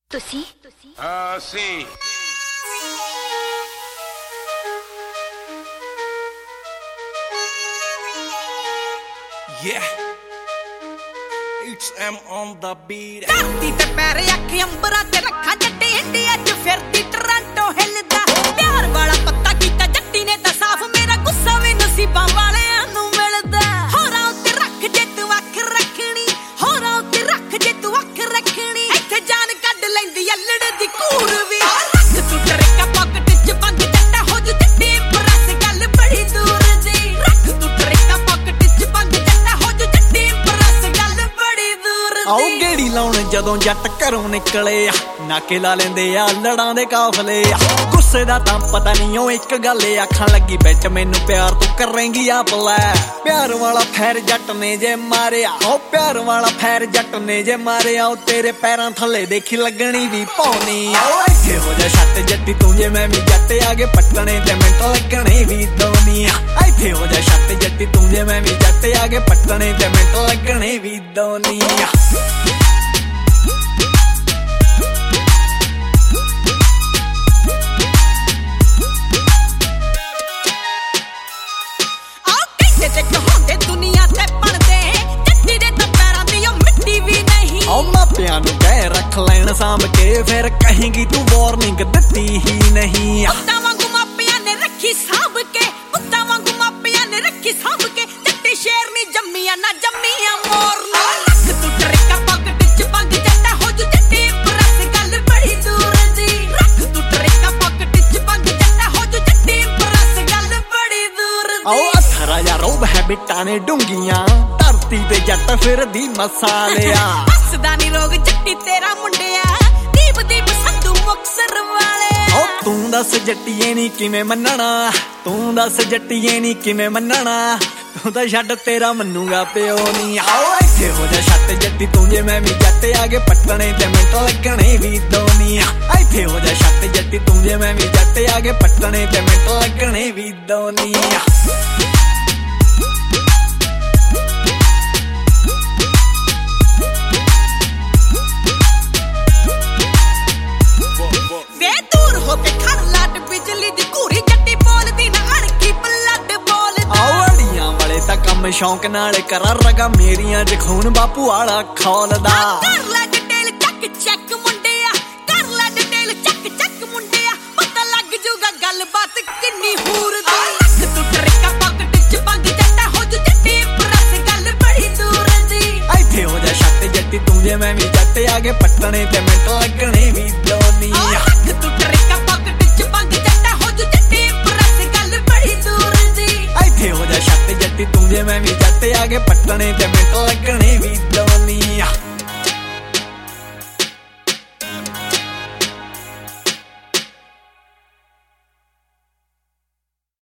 ਤੁਸੀਂ ਅਸੀਂ Yeah, it's M on the beat. ਧਰਤੀ ਤੇ ਪੈਰ ਅੱਖ ਅੰਬਰਾਂ ਤੇ ਰੱਖਾਂ ਜੱਟੀ ਇੰਡੀਆ ਚ ਫਿਰਦੀ ਟੋਰਾਂਟੋ ਹਿੱਲਦਾ ਪਿਆਰ ਵਾਲਾ ਪੱਤਾ ਕੀਤਾ ਜੱਟੀ ਨੇ ਤਾਂ ਸਾਫ਼ ਮੇਰਾ ਗੁੱਸਾ ਵੀ ਨਸੀਬਾਂ ਵਾਲਿਆਂ ਨੂੰ ਮਿਲਦਾ ਹੋਰਾਂ ਉੱਤੇ ਰੱਖ ਜੇ ਤੂੰ ਅੱਖ ਰੱਖਣੀ ਹੋਰਾਂ ਉੱਤੇ ਰੱਖ ਜੇ ਤੂੰ ਅੱਖ ਰੱਖਣੀ ਇੱਥੇ ਜਾਨ ਕੱਢ ਲੈਂਦੀ ਅਲੜ ਦੀ ਕੂੜ ਵੀ ਰੱਖ ਤੂੰ ਟਰੇਕਾ ਪਾਕਟ ਚ ਬੰਦ ਜੱਟਾ ਹੋ ਜੂ ਜੱਟੀ ਪ੍ਰੈਸ ਗੱਲ ਬੜੀ ਦੂਰ ਦੀ ਰੱਖ ਤੂੰ ਟਰੇਕਾ ਪਾਕਟ ਚ ਬੰਦ ਜੱਟਾ ਹੋ ਜੂ ਜੱਟੀ ਪ੍ਰੈਸ ਗੱਲ ਬੜੀ ਦੂਰ ਦੀ ਆਓ ਗੇੜੀ ਲਾਉਣ ਜਦੋਂ ਜੱਟ ਘਰੋਂ ਨਿਕਲੇ ਆ ਨਾਕੇ ਲਾ ਲੈਂਦੇ ਆ ਲੜਾਂ ਦੇ ਕਾਫਲੇ ਆ ਗੁੱਸੇ ਦਾ ਤਾਂ ਪਤਾ ਨਹੀਂ ਉਹ ਇੱਕ ਗੱਲ ਆਖਾਂ ਲੱਗੀ ਵਿੱਚ ਮੈਨੂੰ ਪਿਆਰ ਤੂੰ ਕਰੇਂਗੀ ਆ ਪਲਾ ਪਿਆਰ ਵਾਲਾ ਫੈਰ ਜੱਟ ਨੇ ਜੇ ਮਾਰਿਆ ਉਹ ਪਿਆਰ ਵਾਲਾ ਫੈਰ ਜੱਟ ਨੇ ਜੇ ਮਾਰਿਆ ਉਹ ਤੇਰੇ ਪੈਰਾਂ ਥੱਲੇ ਦੇਖੀ ਲੱਗਣੀ ਵੀ ਪੌਣੀ ਆ ਓਏ ਇੱਥੇ ਹੋ ਜਾ ਛੱਟ ਜੱਟੀ ਤੂੰ ਜੇ ਮੈਂ ਵੀ ਜੱਟ ਆਗੇ ਪੱਟਣੇ ਤੇ ਮਿੰਟ ਲੱਗਣੇ ਵੀ ਦੋਨੀਆਂ ਇੱਥੇ ਹੋ ਜਾ ਛੱਟ ਜੱਟੀ ਤੂੰ ਜੇ ਮੈਂ ਵੀ ਜੱਟ ਆਗੇ ਪੱਟਣੇ ਤੇ ਮਿੰਟ ਲੱਗਣੇ ਵੀ ਦੋਨੀਆਂ ਦੁਨੀਆ ਤੇ ਬਣਦੇ ਜੱਟੀ ਦੇ ਤਾਂ ਪੈਰਾਂ ਦੀ ਉਹ ਮਿੱਟੀ ਵੀ ਨਹੀਂ ਓ ਮਾਪਿਆਂ ਨੂੰ ਕਹਿ ਰੱਖ ਲੈਣ ਸਾਂਭ ਕੇ ਫਿਰ ਕਹੇਂਗੀ ਤੂੰ ਵਾਰਨਿੰਗ ਦਿੱਤੀ ਹੀ ਨਹੀਂ ਪੁੱਤਾਂ ਵਾਂਗੂ ਮਾਪਿਆਂ ਨੇ ਰੱਖੀ ਸਾਂਭ ਕੇ ਪੁੱਤਾਂ ਵਾਂਗੂ ਮਾਪਿਆਂ ਨੇ ਰੱਖੀ ਸਾਂਭ ਕੇ ਜੱਟੀ ਸ਼ੇਰ ਨਹੀਂ ਜੰਮੀਆਂ ਨਾ ਜੰਮੀਆਂ ਮੋਰ ਨਾ ਰੱਖ ਤੂੰ ਟਰੇਕਾ ਪਾਕਟ ਚ ਬੰਦ ਜੱਟਾ ਹੋ ਜੂ ਜੱਟੀ ਪ੍ਰੈਸ ਗੱਲ ਬੜੀ ਦੂਰ ਦੀ ਰੱਖ ਤੂੰ ਟਰੇਕਾ ਪਾਕਟ ਚ ਬੰਦ ਜੱਟਾ ਹੋ ਜੂ ਜੱਟੀ ਪ੍ਰੈਸ ਗੱਲ ਬੜੀ ਦੂਰ ਦੀ ਆਓ ਅਥਰਾ ਯਾ ਰੋਬ ਹੈ ਬਿੱਟਾਂ ਨੇ ਡੂੰਗੀਆਂ ਧਰਤੀ ਤੇ ਜੱਟ ਫਿਰਦੀ ਮਸਾਲਿਆ ਹੱਸਦਾ ਨੀ ਰੋਗ ਜੱਟੀ ਤੇਰਾ ਮੁੰਡਿਆ ਦੀਪ ਦੀਪ ਸੰਧੂ ਮੁਕਸਰ ਵਾਲੇ ਓ ਤੂੰ ਦੱਸ ਜੱਟੀਏ ਨੀ ਕਿਵੇਂ ਮੰਨਣਾ ਤੂੰ ਦੱਸ ਜੱਟੀਏ ਨੀ ਕਿਵੇਂ ਮੰਨਣਾ ਤੂੰ ਤਾਂ ਛੱਡ ਤੇਰਾ ਮੰਨੂਗਾ ਪਿਓ ਨੀ ਆਓ ਇੱਥੇ ਹੋ ਜਾ ਛੱਟ ਜੱਟੀ ਤੂੰ ਜੇ ਮੈਂ ਵੀ ਜੱਟ ਆਗੇ ਪੱਟਣੇ ਤੇ ਮਿੰਟ ਲੱਗਣੇ ਵੀ ਦੋਨੀਆਂ ਇੱਥੇ ਹੋ ਜਾ ਛੱਟ ਜੱਟੀ ਤੂੰ ਜੇ ਮੈਂ ਵੀ ਜੱਟ ਆਗੇ ਪੱਟਣੇ ਤੇ ਮਿੰਟ ਲੱਗਣੇ ਵੀ ਦੋਨੀਆਂ ਵੇ ਦੂਰ ਹੋ ਕੇ ਖੜ ਲੱਡ ਬਿਜਲੀ ਦੀ ਘੂਰੀ ਜੱਟੀ ਬੋਲਦੀ ਨਾ ਅਣਕੀ ਬਲੱਡ ਬੋਲਦਾ ਆਵੜੀਆਂ ਵਾਲੇ ਤਾਂ ਕੰਮ ਸ਼ੌਂਕ ਨਾਲ ਕਰਾਂ ਰਗਾ ਮੇਰੀਆਂ ਚ ਖੂਨ ਬਾਪੂ ਵਾਲਾ ਖੋਲਦਾ ਕਰ ਲੈ ਡਿਟੇਲ ਚੱਕ ਚੱਕ ਮੁੰਡਿਆ ਕਰ ਲੈ ਡਿਟੇਲ ਚੱਕ ਚੱਕ ਮੁੰਡਿਆ ਪਤਾ ਲੱਗ ਜੂਗਾ ਗੱਲਬਾਤ ਕਿੰਨੀ ਹੂਰ ਦੀ ਰੱਖ ਤੂੰ ਟਰੇਕਾ ਪਾਕਟ ਚ ਬੰਦ ਜੱਟਾ ਹੋ ਜੂ ਜੱਟੀ ਪ੍ਰੈਸ ਗੱਲ ਬੜੀ ਦੂਰ ਦੀ ਇੱਥੇ ਹੋ ਜਾ ਛੱਟ ਜੱਟੀ ਤੂੰ ਜੇ ਮੈਂ ਵੀ ਜੱਟ ਆਗੇ ਪੱਟਣੇ ਤੇ ਮਿੰਟ ਲੱਗਣੇ ਵੀ ਦੋਨੀਆਂ ਰੱਖ ਤੂੰ ਟਰੇਕਾ ਪਾਕਟ ਚ ਬੰਦ ਜੱਟਾ ਹੋ ਜੂ ਜੱਟੀ ਪ੍ਰੈਸ ਗੱਲ ਬੜੀ ਦੂਰ ਦੀ ਇੱਥੇ ਹੋ ਜਾ ਛੱਟ ਜੱਟੀ ਤੂੰ ਜੇ ਮੈਂ ਵੀ ਜੱਟ ਆਗੇ ਪੱਟਣੇ ਤੇ ਮਿੰਟ ਲੱਗਣੇ ਵੀ ਦੋਨੀਆਂ